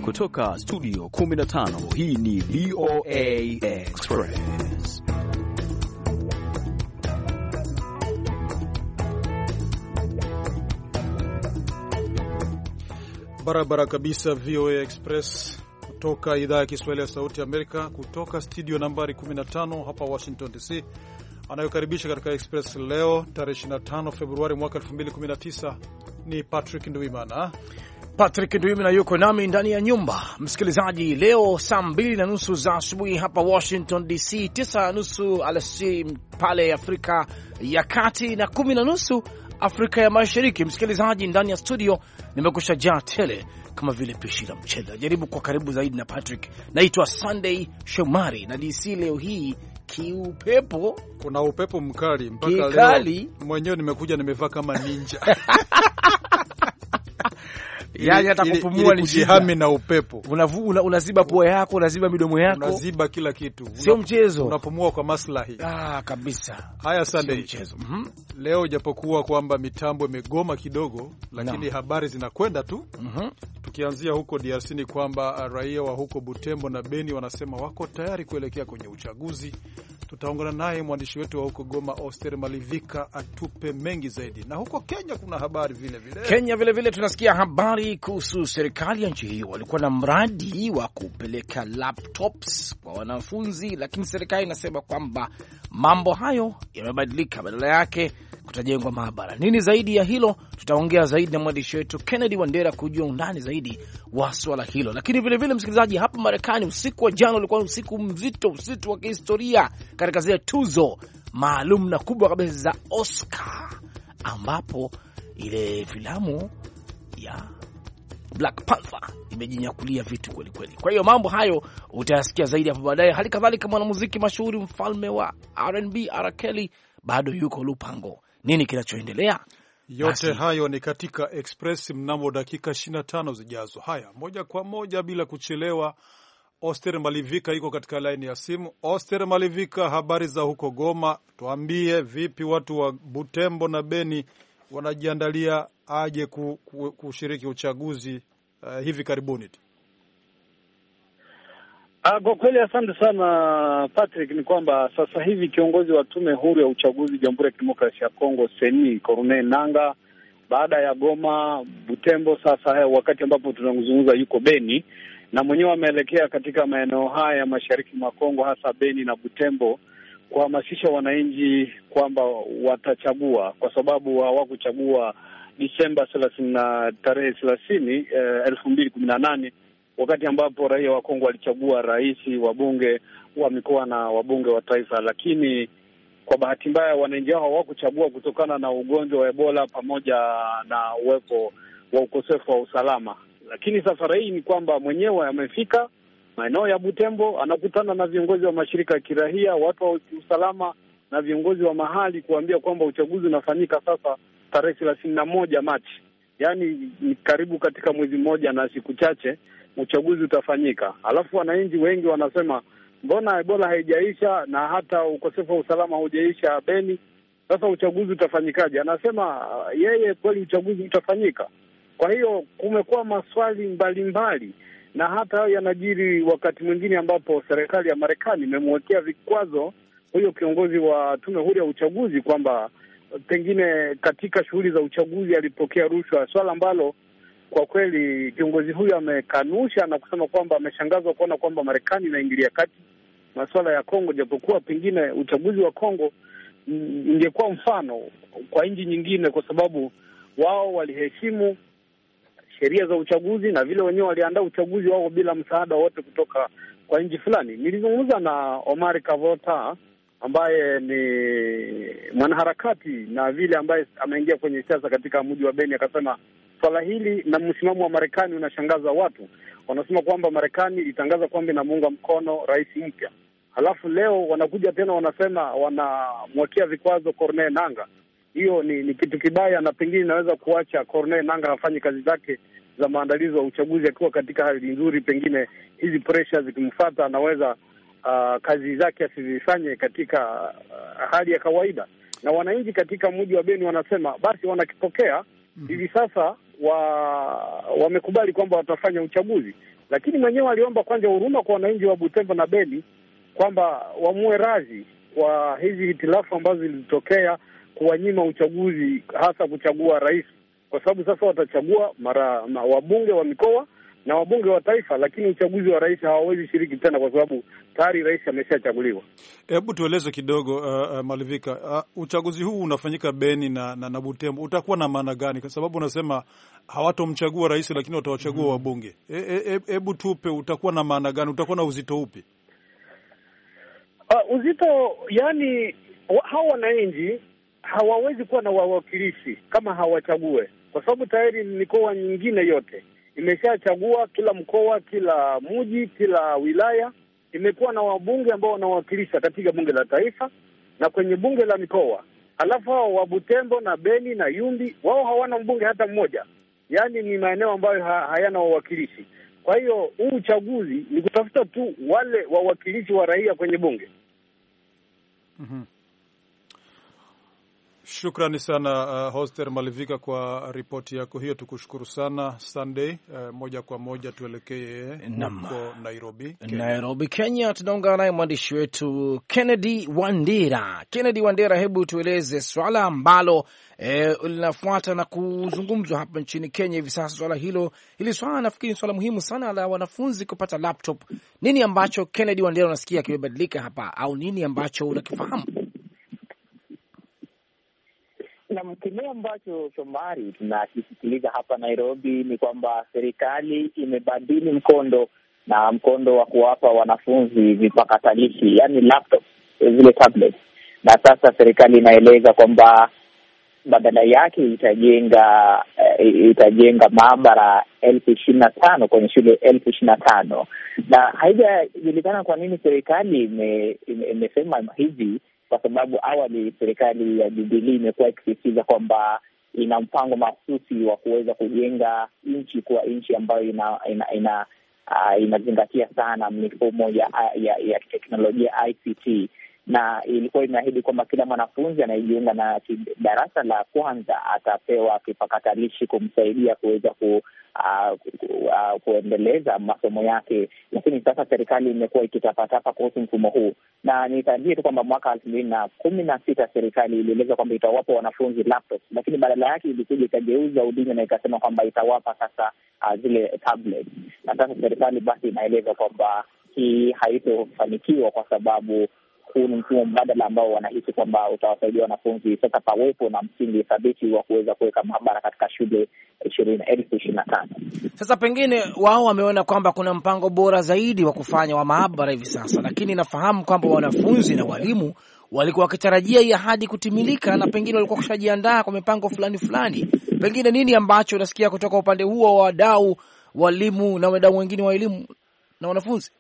Kutoka studio 15, hii ni VOA Express. Barabara kabisa, VOA Express kutoka idhaa ya Kiswahili ya Sauti ya Amerika, kutoka studio nambari 15 hapa Washington DC. Anayokaribisha katika Express leo tarehe 25 Februari mwaka 2019 ni Patrick Ndwimana. Patrick Ndwimana yuko nami ndani ya nyumba. Msikilizaji, leo saa 2:30 za asubuhi hapa Washington DC, 9:30 alasiri pale Afrika ya Kati na 10:30 Afrika ya Mashariki. Msikilizaji, ndani ya studio nimekusha jaa tele kama vile pishi la mchele. Jaribu kwa karibu zaidi na Patrick. Naitwa Sunday Shomari na DC leo hii kiupepo. Kuna upepo mkali mpaka leo mwenyewe nimekuja nimevaa kama ninja. Yani hata kupumua ni jihami na upepo. Unaziba pua yako, unaziba midomo yako, unaziba kila kitu. Sio mchezo. Unapumua kwa maslahi. Kabisa. Haya Sunday. Leo japokuwa kwamba mitambo imegoma kidogo, lakini habari zinakwenda tu. Tukianzia huko DRC ni kwamba raia wa huko Butembo na Beni wanasema wako tayari kuelekea kwenye uchaguzi. Tutaongana naye mwandishi wetu wa huko Goma, Oster Malivika, atupe mengi zaidi. Na huko Kenya kuna habari vile vile. Kenya vile vile tunasikia habari kuhusu serikali ya nchi hiyo. Walikuwa na mradi wa kupeleka laptops kwa wanafunzi, lakini serikali inasema kwamba mambo hayo yamebadilika, badala yake kutajengwa maabara. Nini zaidi ya hilo? Tutaongea zaidi na mwandishi wetu Kennedy Wandera kujua undani zaidi wa swala hilo. Lakini vile vile msikilizaji, hapa Marekani usiku wa jana ulikuwa usiku mzito, usiku wa kihistoria katika zile tuzo maalum na kubwa kabisa za Oscar, ambapo ile filamu ya Black Panther imejinyakulia vitu kweli kweli. Kwa hiyo mambo hayo utayasikia zaidi hapo baadaye. Hali kadhalika mwanamuziki mashuhuri, mfalme wa R&B R. Kelly bado yuko Lupango. Nini kinachoendelea? Yote hayo ni katika Express mnamo dakika 25 zijazo. Haya, moja kwa moja bila kuchelewa, Oster Malivika yuko katika line ya simu. Oster Malivika, habari za huko Goma? Tuambie vipi watu wa Butembo na Beni wanajiandalia aje kushiriki uchaguzi hivi karibuni? Kwa kweli asante sana Patrick, ni kwamba sasa hivi kiongozi wa tume huru ya uchaguzi Jamhuri ya Kidemokrasia ya Kongo Seni Corneille Nangaa, baada ya Goma, Butembo, sasa wakati ambapo tunazungumza yuko Beni, na mwenyewe ameelekea katika maeneo haya ya mashariki mwa Kongo, hasa Beni na Butembo, kuhamasisha wananchi kwamba watachagua, kwa sababu hawakuchagua Disemba 30 tarehe 30 2018, wakati ambapo raia wa Kongo walichagua rais, wabunge wa mikoa na wabunge wa taifa. Lakini kwa bahati mbaya wananchi hao hawakuchagua kutokana na ugonjwa wa Ebola pamoja na uwepo wa ukosefu wa usalama. Lakini safari hii ni kwamba mwenyewe amefika maeneo ya Butembo, anakutana na viongozi wa mashirika ya kiraia, watu wa usalama na viongozi wa mahali kuambia kwamba uchaguzi unafanyika sasa tarehe 31 Machi. Yaani ni karibu katika mwezi mmoja na siku chache uchaguzi utafanyika. Alafu wananchi wengi wanasema mbona Ebola haijaisha na hata ukosefu wa usalama haujaisha Beni, sasa uchaguzi utafanyikaje? Anasema yeye kweli uchaguzi utafanyika. Kwa hiyo kumekuwa maswali mbalimbali, na hata yanajiri wakati mwingine ambapo serikali ya Marekani imemwekea vikwazo huyo kiongozi wa tume huru ya uchaguzi kwamba pengine katika shughuli za uchaguzi alipokea rushwa, swala ambalo kwa kweli kiongozi huyu amekanusha na kusema kwamba ameshangazwa kuona kwamba Marekani inaingilia kati masuala ya Kongo, japokuwa pengine uchaguzi wa Kongo ingekuwa mfano kwa nchi nyingine, kwa sababu wao waliheshimu sheria za uchaguzi na vile wenyewe waliandaa uchaguzi wao bila msaada wote kutoka kwa nchi fulani. Nilizungumza na Omar Kavota ambaye ni mwanaharakati na vile ambaye ameingia kwenye siasa katika mji wa Beni, akasema swala hili na msimamo wa Marekani unashangaza watu. Wanasema kwamba Marekani ilitangaza kwamba inamuunga mkono rais mpya, halafu leo wanakuja tena wanasema wanamwekea vikwazo Corneille Nangaa. Hiyo ni kitu kibaya, na pengine inaweza kuacha Corneille Nangaa afanye kazi zake za maandalizi wa uchaguzi akiwa katika hali nzuri. Pengine hizi pressure zikimfuata anaweza kazi zake asizifanye katika hali ya kawaida. Na wananchi katika mji wa Beni wanasema basi wanakipokea hivi sasa wamekubali kwamba watafanya uchaguzi, lakini mwenyewe aliomba kwanza huruma kwa wananchi wa Butembo na Beni kwamba wamue radhi kwa hizi hitilafu ambazo zilitokea kuwanyima uchaguzi, hasa kuchagua rais, kwa sababu sasa watachagua wabunge wa mikoa na wabunge wa taifa, lakini uchaguzi wa rais hawawezi shiriki tena kwa sababu tayari rais ameshachaguliwa. Hebu tueleze kidogo Malivika, uchaguzi huu unafanyika Beni na Butembo, utakuwa na maana gani? Kwa sababu unasema hawatomchagua rais lakini watawachagua wabunge. Hebu tupe, utakuwa na maana gani? Utakuwa na uzito upi? Uzito, yani hao wananchi hawawezi kuwa na wawakilishi kama hawachague, kwa sababu tayari mikoa nyingine yote imeshachagua, kila mkoa, kila mji, kila wilaya imekuwa na wabunge ambao wanawakilisha katika bunge la taifa na kwenye bunge la mikoa. Alafu hao wa Butembo na Beni na Yumbi, wao hawana mbunge hata mmoja, yaani ni maeneo ambayo hayana wawakilishi. Kwa hiyo huu uchaguzi ni kutafuta tu wale wawakilishi wa raia kwenye bunge. Shukrani sana Hoster Malivika kwa ripoti yako hiyo, tukushukuru sana. Sunday, moja kwa moja tuelekee huko Nairobi, Kenya. Nairobi, Kenya, tunaungana naye mwandishi wetu Kennedy Wandera. Kennedy Wandera, hebu tueleze swala ambalo linafuata na kuzungumzwa hapa nchini Kenya hivi sasa. Swala hili swala nafikiri ni swala muhimu sana la wanafunzi kupata laptop. Nini ambacho Kennedy Wandera unasikia kimebadilika hapa, au nini ambacho unakifahamu? Na kile ambacho Shomari tunakisikiliza hapa Nairobi ni kwamba serikali imebadili mkondo wa kuwapa wanafunzi vipakatalishi, yani laptop, zile tablet. Na sasa serikali inaeleza kwamba badala yake itajenga maabara 25,000 kwenye shule 25,000. Na haijajulikana kwa nini serikali imesema hivi, kwa sababu awali serikali ya Jubilee imekuwa ikisisitiza kwamba ina mpango mahususi wa kuweza kujenga nchi kuwa nchi ambayo inazingatia sana mifumo ya teknolojia ICT, na ilikuwa imeahidi kwamba kila mwanafunzi anayejiunga na darasa la kwanza atapewa kipakatalishi kumsaidia kuweza kuendeleza masomo yake. Lakini sasa serikali imekuwa ikitapatapa kuhusu mfumo huu, na nitajie tu kwamba mwaka 2016 serikali ilieleza kwamba itawapa wanafunzi laptops, lakini badala yake ilikuja ikageuza udini na ikasema kwamba itawapa sasa zile tablet. Na sasa serikali basi inaeleza kwamba hii haitofanikiwa kwa sababu huu ni mfumo mbadala ambao wanahisi kwamba utawasaidia wanafunzi. Sasa pawepo na msingi thabiti wa kuweza kuweka maabara katika shule 25,000. Sasa pengine wao wameona kwamba kuna mpango bora zaidi wa kufanya wa maabara hivi sasa, lakini nafahamu kwamba wanafunzi na walimu walikuwa wakitarajia hii ahadi kutimilika, na pengine walikuwa kushajiandaa kwa mipango fulani. Pengine nini ambacho unasikia kutoka upande huo wa wadau, walimu na wadau wengine wa elimu na wanafunzi?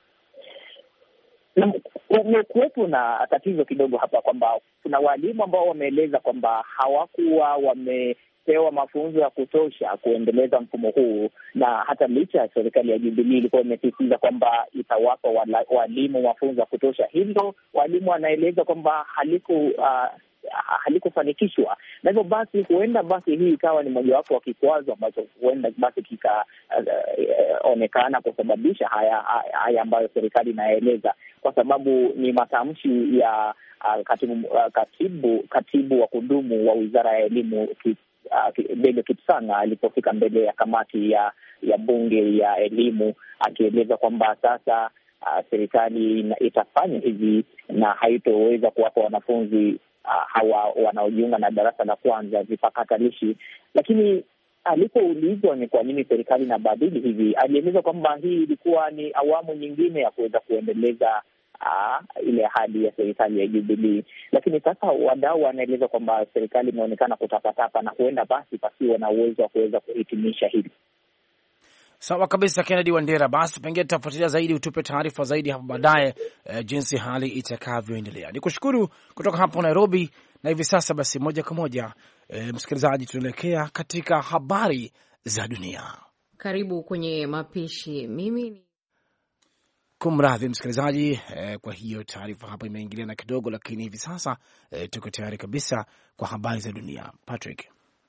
Kumekuwepo na tatizo kidogo hapa kwamba kuna walimu ambao wameeleza kwamba hawakuwa wamepewa mafunzo ya kutosha kuendeleza mfumo huu, na hata licha ya serikali ya Jubilee ilikuwa imesisitiza kwamba itawapa walimu mafunzo ya kutosha, hilo walimu wanaeleza kwamba halikufanikishwa. Na hivyo basi huenda basi hii ikawa ni mojawapo wa kikwazo ambacho huenda basi kikaonekana kusababisha haya ambayo serikali inaeleza, kwa sababu ni matamshi ya katibu wa kudumu wa Wizara ya Elimu Bello Kipsang alipofika mbele ya kamati ya bunge ya elimu, akieleza kwamba sasa serikali itafanya hivi na haitoweza kuwapa wanafunzi hawa wanaojiunga na darasa la kwanza vipakatalishi. Lakini alipoulizwa ni kwa nini serikali inabadili hivi, alieleza kwamba hii ilikuwa ni awamu nyingine ya kuweza kuendeleza ile ahadi ya serikali ya Jubilee. Lakini sasa wadau wanaeleza kwamba serikali imeonekana kutapatapa na huenda basi pasiwe na uwezo wa kuweza kuhitimisha hili. Sawa kabisa, Kennedy Wandera. Basi pengine tutafuatilia zaidi, utupe taarifa zaidi hapo baadaye jinsi hali itakavyoendelea. Nikushukuru kutoka hapo Nairobi. Na hivi sasa basi moja kwa moja msikilizaji, tunaelekea katika habari za dunia. Karibu kwenye mapishi. Mimi kumradhi msikilizaji, kwa hiyo taarifa hapa imeingiliana kidogo, lakini hivi sasa tuko tayari kabisa kwa habari za dunia. Patrick.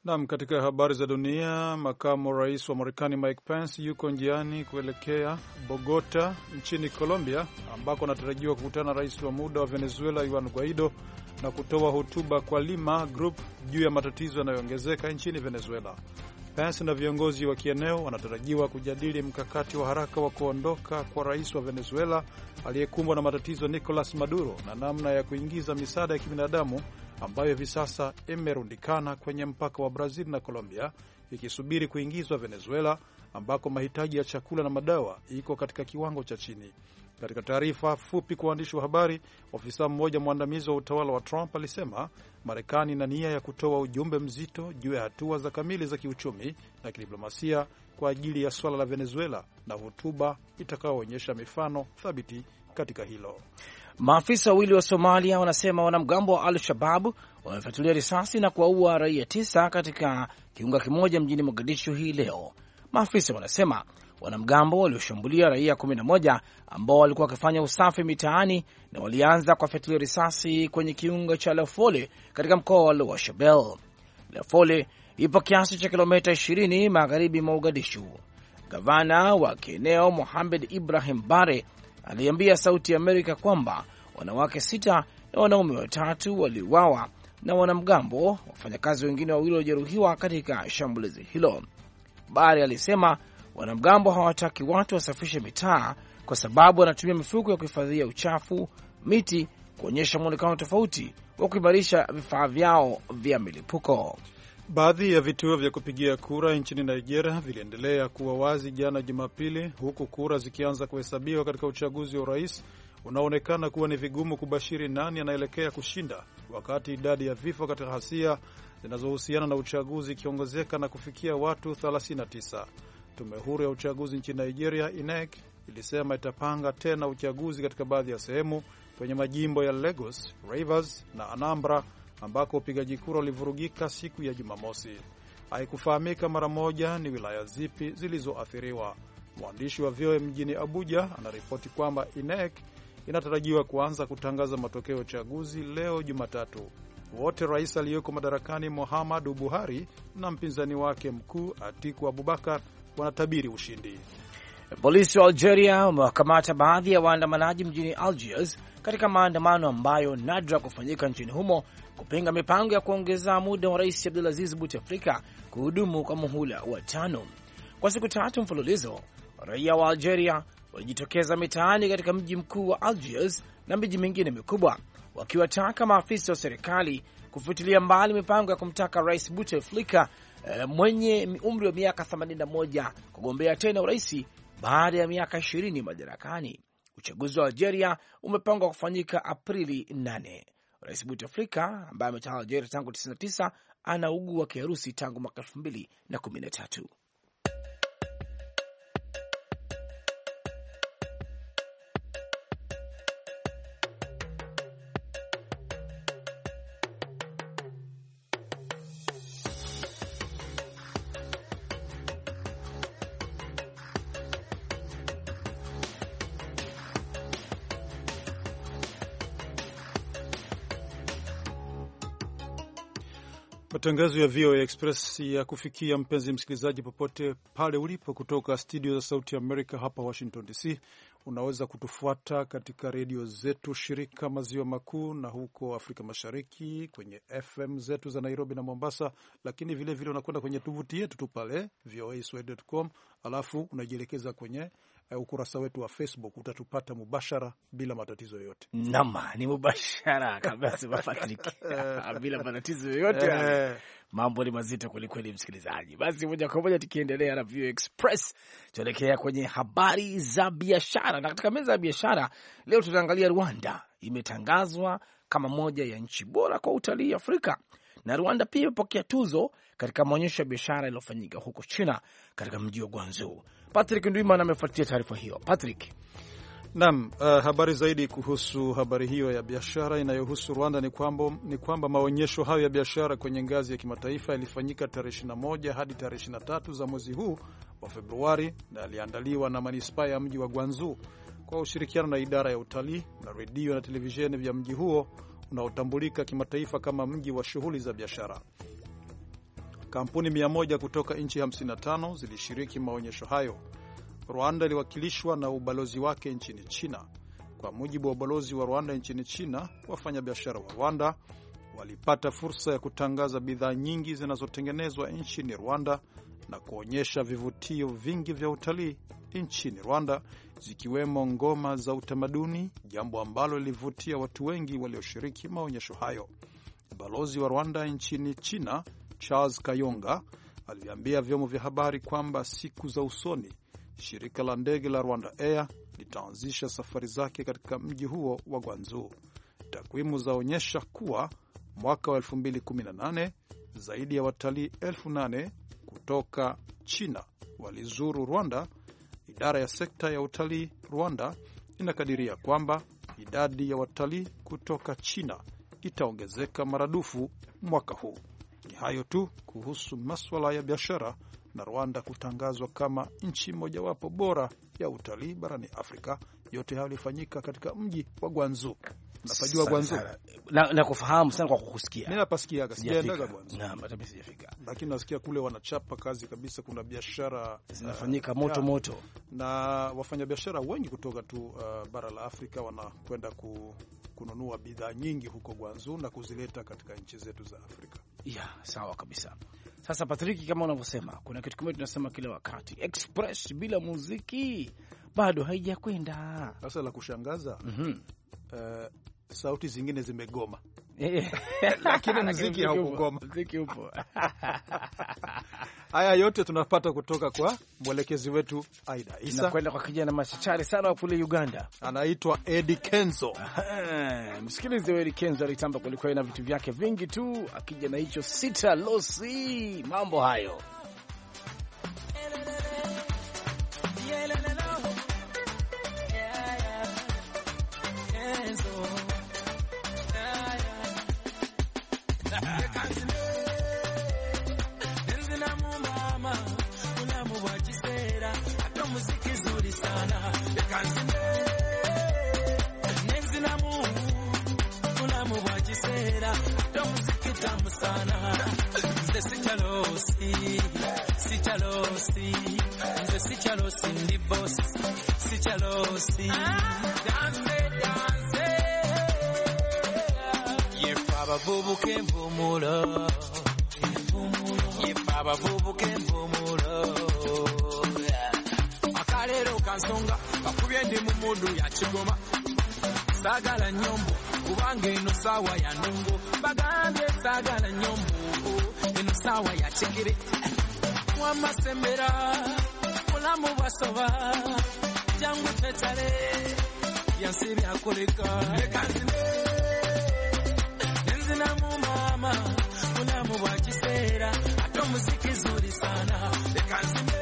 Naam, katika habari za dunia, makamu rais wa Marekani Mike Pence yuko njiani kuelekea Bogota nchini Colombia, ambako anatarajiwa kukutana na rais wa muda wa Venezuela Juan Guaido na kutoa hotuba kwa Lima Group juu ya matatizo yanayoongezeka nchini Venezuela. Pence na viongozi wa kieneo wanatarajiwa kujadili mkakati wa haraka wa kuondoka kwa rais wa Venezuela aliyekumbwa na matatizo Nicolas Maduro na namna ya kuingiza misaada ya kibinadamu ambayo hivi sasa imerundikana kwenye mpaka wa Brazil na Colombia ikisubiri kuingizwa Venezuela, ambako mahitaji ya chakula na madawa iko katika kiwango cha chini. Katika taarifa fupi kwa waandishi wa habari, ofisa mmoja mwandamizi wa utawala wa Trump alisema Marekani ina nia ya kutoa ujumbe mzito juu ya hatua za kamili za kiuchumi na kidiplomasia kwa ajili ya swala la Venezuela na hotuba itakayoonyesha mifano thabiti katika hilo. Maafisa wawili wa Somalia wanasema wanamgambo wa Al-Shabab wamefyatulia risasi na kuwaua raia 9 katika kiunga kimoja mjini Mogadishu hii leo. Maafisa wanasema wanamgambo walioshambulia raia 11 ambao walikuwa wakifanya usafi mitaani na walianza kuwafyatulia risasi kwenye kiunga cha Lafole katika mkoa wa Lower Shabelle. Lafole ipo kiasi cha kilomita 20 magharibi mwa Mogadishu. Gavana wa kieneo Mohamed Ibrahim Bare aliambia Sauti ya Amerika kwamba wanawake 6 na wanaume 3 waliuawa na wanamgambo. Wafanyakazi wengine 2 walijeruhiwa katika shambulizi hilo. Bari alisema wanamgambo hawataki watu wasafishe mitaa kwa sababu wanatumia mifuko ya kuhifadhia uchafu, miti, kuonyesha mwonekano tofauti wa kuimarisha vifaa vyao vya milipuko. Baadhi ya vituo vya kupigia kura nchini Nigeria viliendelea kuwa wazi jana Jumapili, huku kura zikianza kuhesabiwa katika uchaguzi wa urais unaoonekana kuwa ni vigumu kubashiri nani anaelekea kushinda, wakati idadi ya vifo katika ghasia zinazohusiana na uchaguzi ikiongezeka na kufikia watu 39. Tume huru ya uchaguzi nchini Nigeria, INEC, ilisema itapanga tena uchaguzi katika baadhi ya sehemu kwenye majimbo ya Lagos, Rivers na Anambra ambako upigaji kura ulivurugika siku ya Jumamosi. Haikufahamika mara moja ni wilaya zipi zilizoathiriwa. Mwandishi wa VOA mjini Abuja anaripoti kwamba INEC inatarajiwa kuanza kutangaza matokeo ya uchaguzi leo Jumatatu. Wote rais aliyeko madarakani Muhammadu Buhari na mpinzani wake mkuu Atiku Abubakar wanatabiri ushindi. Polisi wa Algeria wamewakamata baadhi ya waandamanaji mjini Algiers katika maandamano ambayo nadra kufanyika nchini humo kupinga mipango ya kuongeza muda wa Rais Abdelaziz Bouteflika kuhudumu kwa muhula wa 5. Kwa siku 3 mfululizo, raia wa Algeria walijitokeza mitaani katika mji mkuu wa Algiers na miji mingine mikubwa wakiwataka maafisa wa serikali kufutilia mbali mipango ya kumtaka Rais Bouteflika mwenye umri wa miaka 81 kugombea tena urais baada ya miaka 20 madarakani. Uchaguzi wa Algeria umepangwa kufanyika Aprili 8. Rais Bouteflika ambaye ametawala Algeria tangu 99 anaugua kiharusi tangu mwaka 2013. Matangazo ya VOA Express ya kufikia mpenzi msikilizaji popote pale ulipo kutoka studio za Sauti Amerika hapa Washington DC. Unaweza kutufuata katika redio zetu shirika maziwa makuu na huko Afrika Mashariki kwenye FM zetu za Nairobi na Mombasa, lakini vile vile unakwenda kwenye tovuti yetu tu pale voaswahili.com, alafu unajielekeza kwenye ukurasa wetu wa Facebook, utatupata mubashara bila matatizo yoyote. Nama, ni mubashara kabisa Patrick. Bila matatizo yoyote. Mambo ni mazito kweli kweli msikilizaji. Basi moja kwa moja tukiendelea na VOA Express, tuelekea kwenye habari za biashara. Na katika meza ya biashara leo tutaangalia Rwanda imetangazwa kama moja ya nchi bora kwa utalii Afrika. Na Rwanda pia imepokea tuzo katika maonyesho ya biashara yaliyofanyika huko China katika mji wa Guangzhou. Patrick Ndwimana amefuatia taarifa hiyo. Patrick. Naam, habari zaidi kuhusu habari hiyo ya biashara inayohusu Rwanda ni kwamba maonyesho hayo ya biashara kwenye ngazi ya kimataifa yalifanyika tarehe 21 hadi tarehe 23 za mwezi huu wa Februari na yaliandaliwa na manispaa ya mji wa Guangzhou kwa ushirikiano na idara ya utalii na redio na televisheni vya mji huo unaotambulika kimataifa kama mji wa shughuli za biashara. Kampuni 100 kutoka nchi 55 zilishiriki maonyesho hayo. Rwanda iliwakilishwa na ubalozi wake nchini China. Kwa mujibu wa ubalozi wa Rwanda nchini China, wafanyabiashara wa Rwanda walipata fursa ya kutangaza bidhaa nyingi zinazotengenezwa nchini Rwanda na kuonyesha vivutio vingi vya utalii nchini Rwanda, zikiwemo ngoma za utamaduni, jambo ambalo lilivutia watu wengi walioshiriki maonyesho hayo. Balozi wa Rwanda nchini China, Charles Kayonga, aliambia vyombo vya habari kwamba siku za usoni shirika la ndege la Rwanda Air litaanzisha safari zake katika mji huo wa Guangzhou. Takwimu zaonyesha kuwa mwaka wa 2018 zaidi ya watalii 8,000 kutoka China walizuru Rwanda. Idara ya sekta ya utalii Rwanda inakadiria kwamba idadi ya watalii kutoka China itaongezeka maradufu mwaka huu. Ni hayo tu kuhusu masuala ya biashara na Rwanda kutangazwa kama nchi mojawapo bora ya utalii barani Afrika. Yote hayo yalifanyika katika mji wa Guangzhou. Napajua Guangzhou na kufahamu sana kwa kukusikia. Mimi napasikia sijaendaga Guangzhou. Naam, hata mimi sijafika. Lakini nasikia kule wanachapa kazi kabisa, kuna biashara zinafanyika moto. Na wafanyabiashara wengi kutoka tu bara la Afrika wanakwenda kununua bidhaa nyingi huko Guangzhou na kuzileta katika nchi zetu za Afrika. Sawa kabisa. Sasa Patrick, kama unavyosema, kuna kitu kimoja tunasema kila wakati, Express bila muziki bado haijakwenda. Sasa la kushangaza, sauti zingine zimegoma. Lakini muziki haukugoma. Muziki upo. Haya yote tunapata kutoka kwa mwelekezi wetu Aida Isa. Nakwenda kwa kijana machachari sana wa kule Uganda. Anaitwa Eddie Kenzo. Msikilize Eddie Kenzo, alitamba kulikuwa na vitu vyake vingi tu, akija na hicho Sita Losi. Mambo hayo. Akalero kansonga bakubye ndi mu mudu ya kigoma sagala nyombo kubanga eno sawa ya nungo bagambye sagala nyombo eno sawa ya kigere wamasembera mulamu basoba jangu tetale yansiri akoleka lekanzine nzina mu mama mulamu bwa kiseera ato muziki zuri sana lekanzine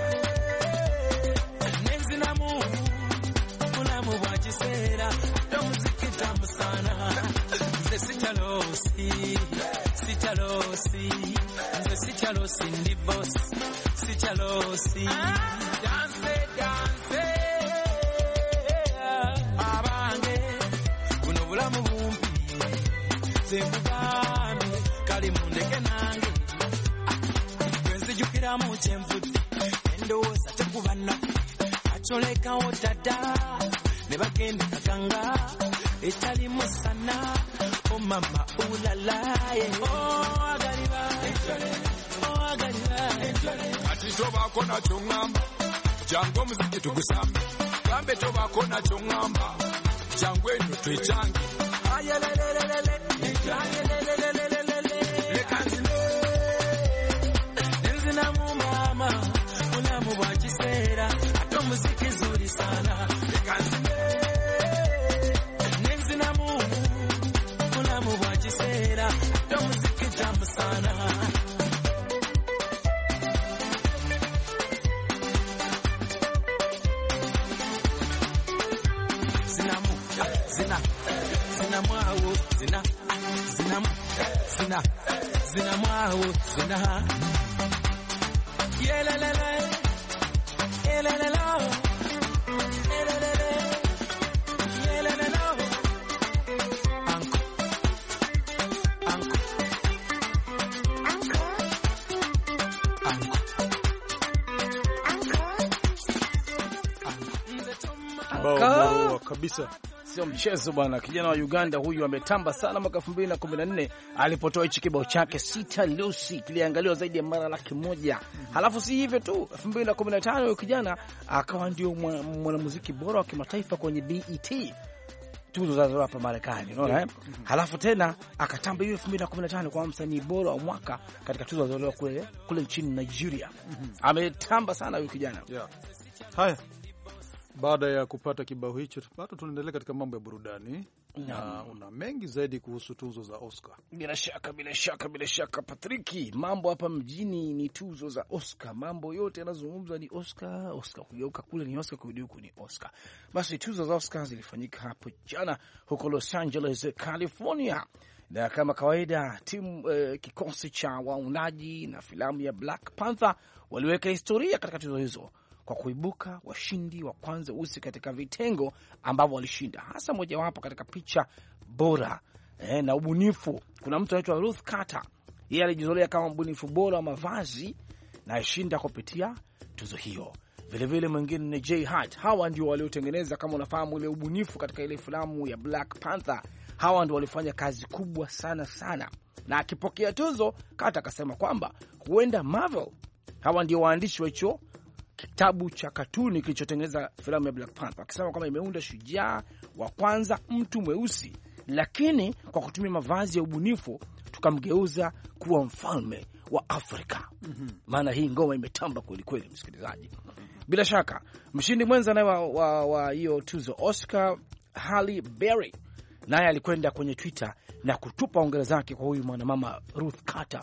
nzina mu mulamu bwa kiseera ato muziki tamu sana nze sichalosi nze sichalosi ndi boss sichalosi dance abange kuno bulamu bumpi zembugame kali mundeke nange kwenzijukira mu kyenvudde endowooza tekubana acolekawo dada ne bagenda kaganga etali musana o mama ulalaye ati tobako nakyo ŋŋamba jangu omuziki tugusambe gambe tobako nakyo ŋŋamba jangu eno twekyange leka nzine nenzinamu mama mulamu bwa kiseera ate omuziki zuri sana leka nzine nenzinamu mulamu bwa kiseera ate omuziki tamu sana zina mwawo zina yelelele yelelelo yelelele yelelelo anko kibao kabisa. Sio mchezo bwana. Kijana wa Uganda huyu ametamba sana mwaka 2014 alipotoa hichi kibao chake Sita Lucy, kiliangaliwa zaidi ya mara 100,000. Halafu si hivyo tu, 2015 huyu kijana akawa ndio mwanamuziki bora wa kimataifa kwenye BET, tuzo za hapa Marekani, unaona Halafu tena akatamba hiyo 2015 kwa msanii bora wa mwaka katika tuzo za kule nchini Nigeria. Ametamba sana huyu kijana. Haya, baada ya kupata kibao hicho, bado tunaendelea katika mambo ya burudani. Una mengi zaidi kuhusu tuzo za Oscar. Bila shaka Patrick, mambo hapa mjini ni tuzo za Oscar. Mambo yote yanazungumzwa ni Oscar, kugeuka kule ni Oscar, kurudi huku ni Oscar. Basi tuzo za Oscar zilifanyika hapo jana huko Los Angeles, California. Na kama kawaida kikosi cha waundaji na filamu ya Black Panther waliweka historia katika tuzo hizo kwa kuibuka washindi wa kwanza usi katika vitengo ambavyo walishinda, hasa mojawapo katika picha bora na ubunifu. Kuna mtu anaitwa Ruth Carter, yeye alijizolea kama mbunifu bora wa mavazi na alishinda kupitia tuzo hiyo. Vile mwingine ni Jay Hart. Hawa ndio waliotengeneza, kama unafahamu, ile ubunifu katika ile filamu ya Black Panther. Hawa ndio walifanya kazi kubwa sana. Na akipokea tuzo, Carter akasema kwamba huenda Marvel, hawa ndio waandishi wa hicho kitabu cha katuni kilichotengeneza filamu ya Black Panther, akisema kwamba imeunda shujaa wa kwanza mtu mweusi, lakini kwa kutumia mavazi ya ubunifu tukamgeuza kuwa mfalme wa Afrika. Maana hii ngoma imetamba kweli kweli, msikilizaji. Bila shaka mshindi mwenza naye wa hiyo tuzo Oscar, Halle Berry, naye alikwenda kwenye Twitter na kutupa hongera zake kwa huyu mwanamama Ruth Carter.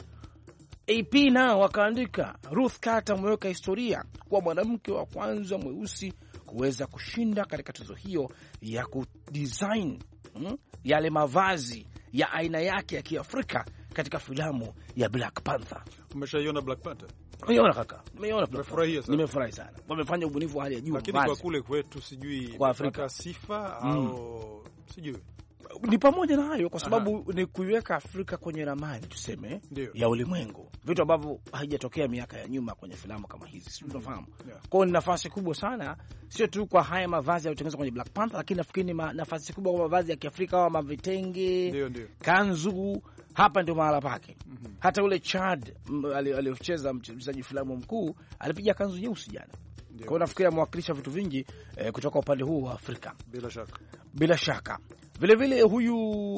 AP nao wakaandika, Ruth Carter ameweka historia kwa mwanamke wa kwanza mweusi kuweza kushinda katika tuzo hiyo ya kudesign yale mavazi ya aina yake ya Kiafrika katika filamu ya Black Panther. Umeshaiona Black Panther? Nimeona kaka, nimeona. Nimefurahi sana. Wamefanya ubunifu wa hali ya juu. Lakini kwa kule kwetu sijui kwa Afrika sifa au sijui. Ni pamoja na hayo, kwa sababu ni kuiweka Afrika kwenye ramani tuseme ya ulimwengu, vitu ambavyo haijatokea miaka ya nyuma kwenye filamu kama hizi, si unafahamu? Kwa hiyo ni nafasi kubwa sana, sio tu kwa haya mavazi yaliyotengenezwa kwenye Black Panther, lakini nafikiri ni nafasi kubwa kwa mavazi ya Kiafrika kama mavitenge, kanzu. Hapa ndio mahala pake. Hata ule Chad aliocheza mchezaji filamu mkuu alipiga kanzu nyeusi jana. Kwa hiyo nafikiri amewakilisha vitu vingi kutoka upande huu wa Afrika. Bila shaka. Vile huyu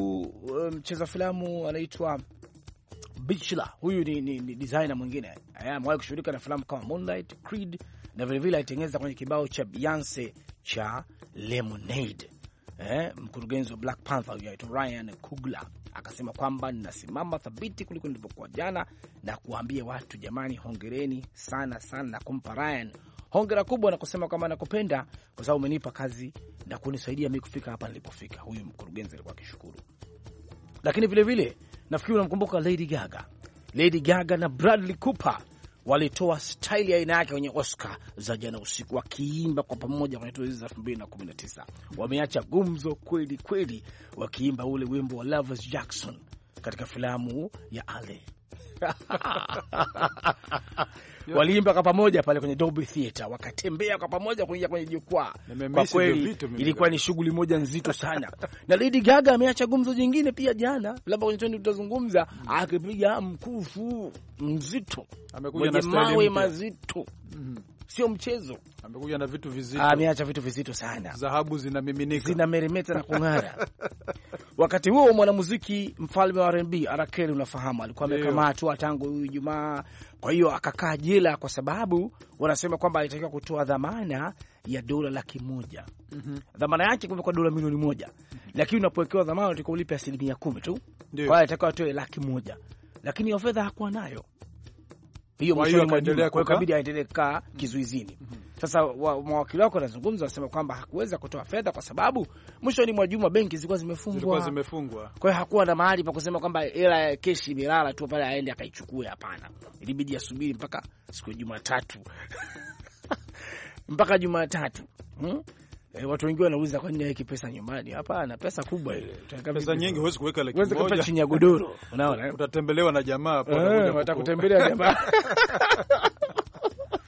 mcheza filamu anaitwa Bichla. Huyu ni designer mwingine. Amewahi kushughulika na filamu kama Moonlight, Creed, na vile alitengeneza kwenye kibao cha Beyonce cha Lemonade. Mkurugenzi wa Black Panther anaitwa Ryan Coogler akasema kwamba ninasimama thabiti kuliko nilipokuwa jana na kuambia watu, jamani, hongereni sana na kumpa Ryan hongera kubwa na kusema kwamba nakupenda kwa sababu umenipa kazi na kunisaidia mimi kufika hapa nilipofika. Huyu mkurugenzi alikuwa akishukuru. Lakini vile nafikiri unamkumbuka Lady Gaga na Bradley Cooper walitoa style ya aina yake kwenye Oscar za jana usiku, wakiimba kwa pamoja kwenye tuzo za 2019. Wameacha gumzo kweli wakiimba ule wimbo wa Lovers Jackson katika filamu ya Ale. Waliimba kwa pamoja pale kwenye Dolby Theater, wakatembea kwa pamoja kuingia kwenye jukwaa. Kwa kweli ilikuwa ni shughuli moja nzito sana. Na Lady Gaga ameacha gumzo jingine pia jana, labda kwenye twendi tutazungumza, akipiga mkufu mzito, amekuja na mawe mazito. Sio mchezo. Amekuja na vitu vizito. Ameacha vitu vizito sana. Dhahabu zinamiminika, zinameremeta na kung'ara. Wakati huo mwanamuziki mfalme wa R&B R. Kelly, unafahamu, alikuwa amekamatwa tangu Ijumaa. Kwa hiyo akakaa jela kwa sababu wanasema kwamba alitakiwa kutoa dhamana ya dola 100,000. Dhamana yake kwa dola milioni 1. Lakini unapowekewa dhamana unatakiwa ulipe 10% tu. Kwa hiyo alitakiwa atoe 100,000. Lakini hiyo fedha hakuwa nayo. Hiyo mwishoni mwa juma kwa kabidi aendelee kukaa kizuizini. Sasa mawakili wako wanazungumza, wanasema kwamba hakuweza kutoa fedha kwa sababu mwishoni mwa juma benki zilikuwa zimefungwa. Kwa hiyo hakuwa na mahali pa kusema kwamba hela ya keshi imelala tu pale aende akaichukue. Hapana, ilibidi asubiri mpaka siku ya Jumatatu. Mpaka Jumatatu. Watu wengi wanauliza kwa nini hiki pesa nyumbani? Hapana, pesa kubwa ile. Pesa nyingi huwezi kuweka laki moja. Huwezi kuweka chini ya godoro. Unaona? Utatembelewa na jamaa hapo, watakutembelea jamaa.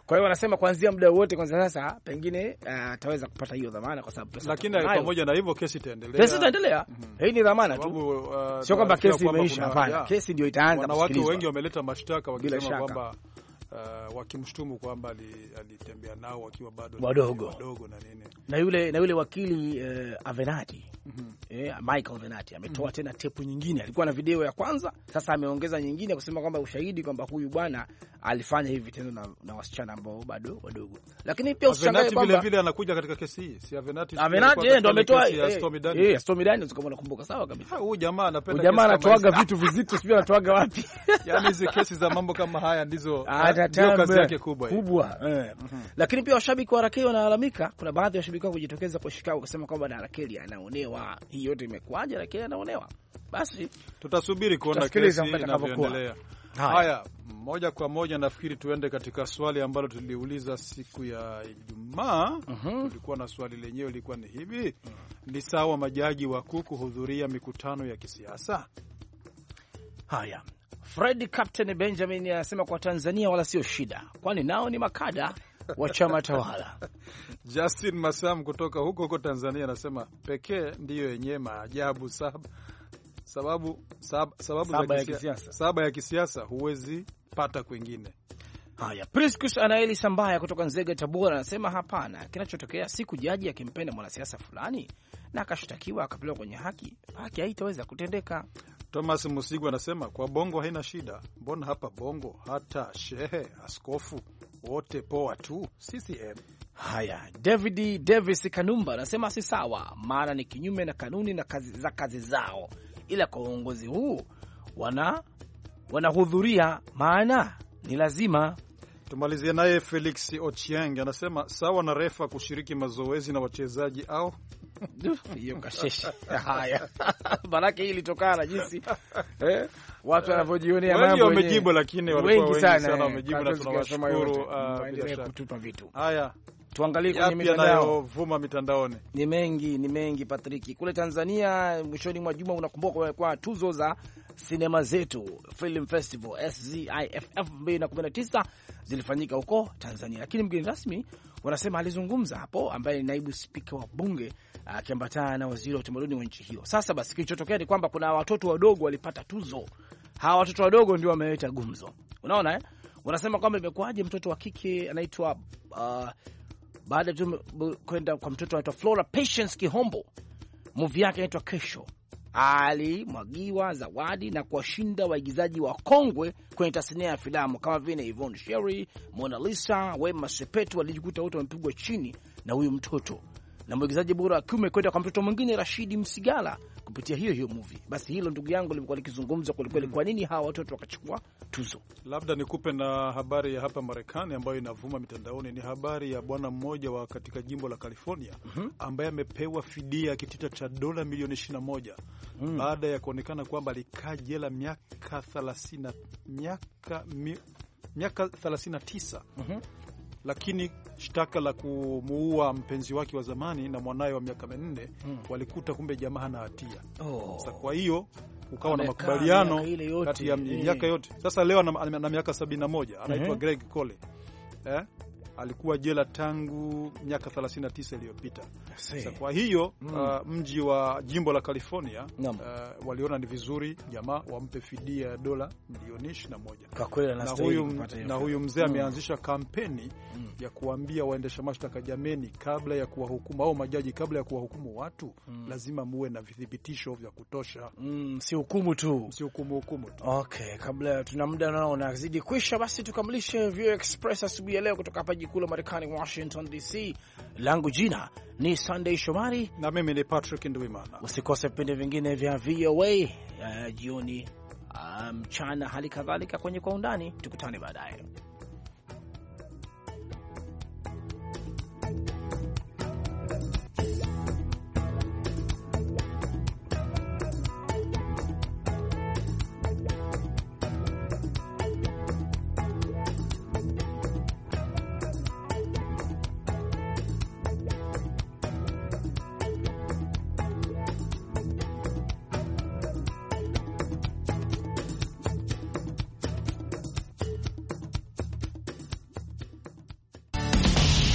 Kwa hiyo wanasema kuanzia muda wote kwanza sasa pengine ataweza kupata hiyo dhamana kwa sababu pesa. Lakini pamoja na hivyo kesi itaendelea. Kesi itaendelea. Hii ni dhamana tu. Sio kwamba kesi imeisha, hapana. Kesi ndio itaanza kusikilizwa. Watu wengi wameleta mashtaka wakisema kwamba wakimshtumu kwamba alitembea nao wakiwa bado wadogo na nini. Na yule wakili Avenatti, Michael Avenatti ametoa tena tepu nyingine. Alikuwa na video ya kwanza, sasa ameongeza nyingine kusema kwamba ushahidi kwamba huyu bwana alifanya hivi vitendo na wasichana ambao bado wadogo. Lakini pia ushangae kwamba vile vile anakuja katika kesi hii. Si Avenatti ndio ametoa Stormy Daniels, kama unakumbuka. Sawa kabisa. Huyu jamaa anapenda kesi. Jamaa anatoaga vitu vizito, sio anatoaga wapi? Yaani hizo kesi za mambo kama haya ndizo kazi yake kubwa. Lakini pia washabiki wa Rakeli wanalalamika. Kuna baadhi ya washabiki kujitokeza kwa Chicago kusema kwamba Rakeli anaonewa. Hii yote imekwaje? Rakeli anaonewa. Basi tutasubiri kuona kesi inavyoendelea. Haya, moja kwa moja nafikiri tuende katika swali ambalo tuliuliza siku ya Ijumaa. Tulikuwa na swali lenyewe lilikuwa ni hivi: ni sawa majaji wakuu kuhudhuria mikutano ya kisiasa? Haya, Fred Captain Benjamin anasema kwa Tanzania wala sio shida, kwani nao ni makada wa chama tawala. Justin Masam kutoka huko Tanzania anasema pekee ndiyo yenyewe maajabu sababu ya kisiasa huwezi pata kwingine. Haya, Priscus Anaeli Sambaya kutoka Nzega Tabora anasema hapana, kinachotokea siku jaji akimpenda mwanasiasa fulani na akashtakiwa akapelekwa kwenye haki haitaweza kutendeka. Thomas Musigu anasema kwa Bongo haina shida, mbona hapa Bongo hata shehe, askofu wote poa tu CCM. Haya, David Davis Kanumba anasema si sawa, maana ni kinyume na kanuni na kazi zao, ila kwa uongozi huu wanahudhuria maana ni lazima. Tumalizie naye Felix Ochieng anasema sawa na refa kushiriki mazoezi na wachezaji au hiyo kasheshe. Haya, baraka hii ilitokana na jinsi watu wanavyojionea mambo wenyewe. Wamejibu, lakini walikuwa wengi sana wamejibu, na tunawashukuru bila kutupa vitu. Haya, tuangalie kwenye mitandao. Vuma mitandaoni ni mengi Patrick. Kule Tanzania mwishoni mwa juma, unakumbuka kwa tuzo za sinema zetu Film Festival SZIFF 2019 zilifanyika huko Tanzania, lakini mgeni rasmi wanasema alizungumza hapo, ambaye ni naibu spika wa bunge akiambatana na waziri wa utamaduni wa nchi hiyo. Sasa basi kilichotokea ni kwamba kuna watoto wadogo walipata tuzo. Hawa watoto wadogo ndio wameleta gumzo. Unaona wanasema kwamba imekuwaje mtoto wa kike anaitwa baada tu kwenda kwa mtoto anaitwa Flora Patience Kihombo, movie yake inaitwa Kesho, alimwagiwa zawadi na kuwashinda waigizaji wa kongwe kwenye tasnia ya filamu kama vile Yvonne Sherry, Mona Lisa, Wema Sepetu. Walijikuta wote wamepigwa chini na huyu mtoto, na mwigizaji bora kiume kwenda kwa mtoto mwingine Rashidi Msigala kupitia hiyo movie. Basi hilo ndugu yangu limekuwa likizungumzwa kweli, kwa nini hawa watoto wakachukua tuzo. Labda nikupe na habari ya hapa Marekani ambayo inavuma mitandaoni. Ni habari ya bwana mmoja wa katika jimbo la California ambaye amepewa fidia kitita cha dola milioni 21 baada ya kuonekana kwamba alikaa jela miaka 39 lakini shtaka la kumuua mpenzi wake wa zamani na mwanae wa miaka 4 walikuta kumbe jamaa hana hatia. Sasa kwa hiyo ukawa na makubaliano kati ya miaka yote. Sasa leo na miaka 71 anaitwa Greg Cole. Alikuwa jela tangu miaka 39 iliyopita. Sasa kwa hiyo mji wa jimbo la California waliona ni vizuri jamaa wampe fidia ya dola milioni 21. Na huyu mzee ameanzisha kampeni ya kuambia waendesha mashtaka, jameni, kabla ya kuwahukumu au majaji, kabla ya kuwahukumu watu lazima muwe na vithibitisho vya kutosha. Si hukumu tu. Okay, kabla tuna muda nao unazidi kwisha, basi tukamilishe View Express asubuhi ya leo kutoka hapa jikuu la Marekani, Washington DC. Langu jina ni Sunday Shomari na mimi ni Patrick Ndwimana. Usikose vipindi vingine vya VOA jioni, mchana, hali kadhalika kwenye Kwa Undani. Tukutane baadaye.